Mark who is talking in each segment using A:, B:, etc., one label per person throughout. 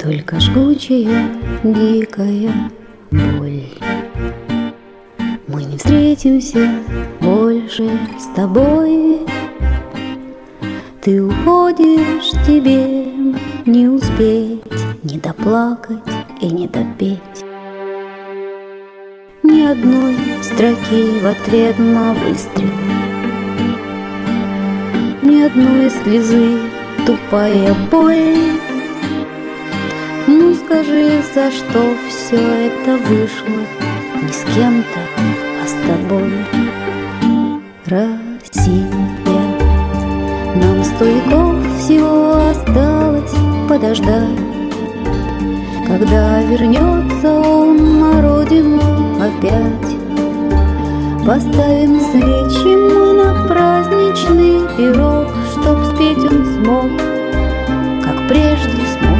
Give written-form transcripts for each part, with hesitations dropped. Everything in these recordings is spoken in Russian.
A: только жгучая, дикая боль. Мы не встретимся больше с тобой. Ты уходишь, тебе не успеть, не доплакать и не допеть ни одной строки в ответ на выстрел, ни одной слезы, тупая боль. Ну скажи, за что все это вышло? Не с кем-то, а с тобой. Россия, нам 100 веков всего осталось подождать, когда вернется он на родину опять. Поставим свечи мы на праздничный пирог, чтоб спеть он смог, как прежде смог.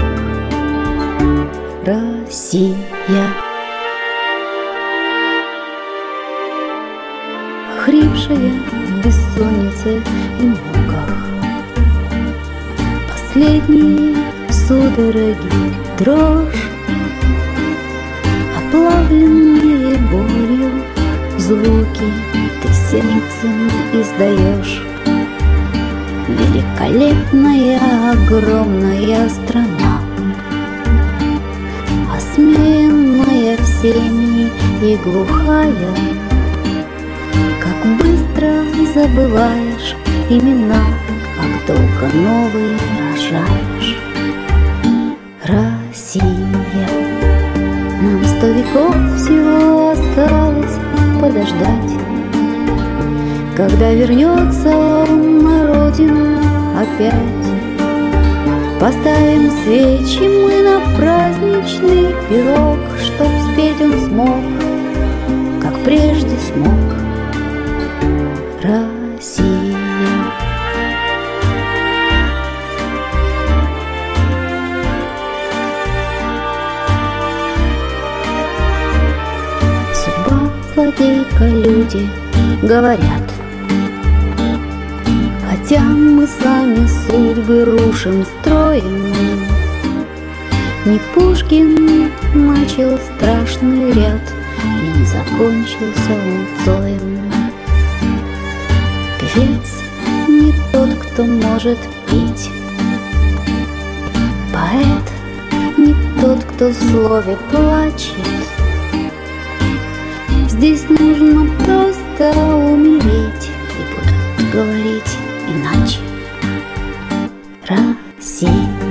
A: Россия. Охрипшая в бессоннице и муках, последние судороги, дрожь, оплавленные болью звуки ты сердцем издаешь. Великолепная, огромная страна, осмеянная всеми и глухая. Как быстро забываешь имена, как долго новые рожаешь. Россия, нам 100 веков всего осталось подождать, когда вернется он на родину опять. Поставим свечи мы на праздничный пирог, чтоб спеть он смог, как прежде смог. Россия. Судьба, злодейка, люди говорят, хотя мы сами судьбы рушим, строим. Не Пушкин начал страшный ряд, и не закончился он Цоем. Певец не тот, кто может петь, поэт не тот, кто в слове плачет. Здесь нужно просто умереть, и будут говорить иначе. Россия,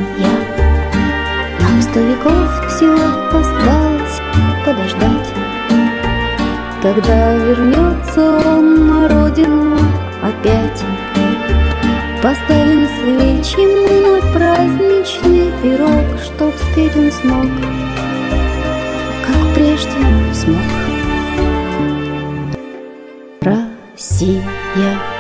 A: нам 100 веков всего осталось подождать, когда вернется он на родину опять. Поставим свечи мы на праздничный пирог, чтоб спеть он смог, как прежде смог. Россия.